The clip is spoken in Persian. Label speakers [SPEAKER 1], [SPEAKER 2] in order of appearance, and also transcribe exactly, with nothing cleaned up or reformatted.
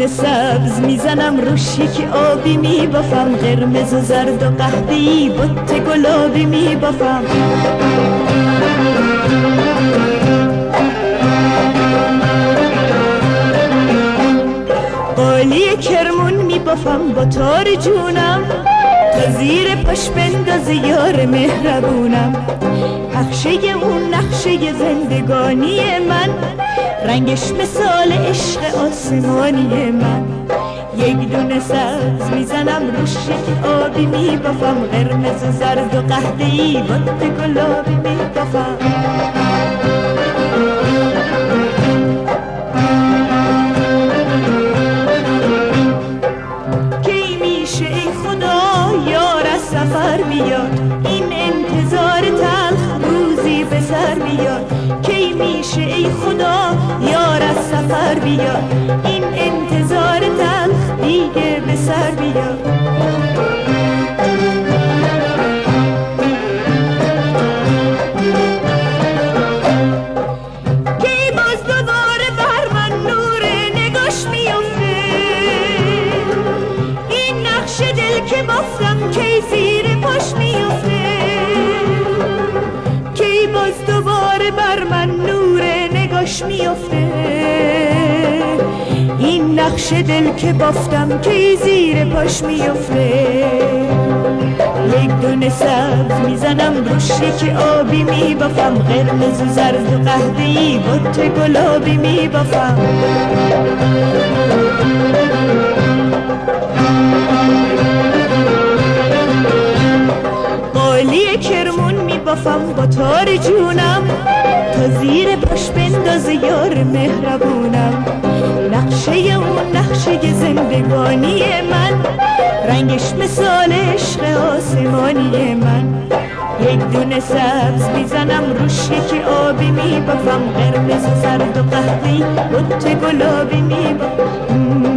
[SPEAKER 1] دونه سبز میزنم روش یکی آبی میبافم، قرمز و زرد و قهوه‌ای بت گلابی میبافم. قالی کرمون میبافم با تار جونم، تا زیر پاش بندازه یار مهربونم. نقشه اون نقشه زندگانی من، رنگش مثال عشق آسمانی من. یک دونه سبز میزنم روش یک آبی میبافم، قرمز و زرد و قهوه‌ای بت گلابی میبافم. کی میشه ای خدا یار از سفر بیاد، این انتظار تلخ روزی به سر بیاد. کی میشه ای خدا یار از سفر بیاد، این انتظار تلخ دیگه به سر بیاد. کی باز دوباره بر من نور نگاش میفته، این نقش دل که بافتم کی زیر پاش میفته. کی باز دوباره بر من نور نگاش میفته، این نقش دل که بافتم کی زیر پاش میفته. یک دونه سبز میزنم روش یکی آبی میبافم، قرمز و زرد و قهوه‌ای بت گلابی میبافم. قالی کرمون میبافم با تار جونم، تا زیر پاش بندازه یار مهربونم. نقشه اون نقشه زندگانی من، رنگش مثال عشق آسمانی من. یک دونه سبز میزنم روش یکی آبی میبافم، قرمز و زرد و قهوه‌ای بت گلابی میبافم.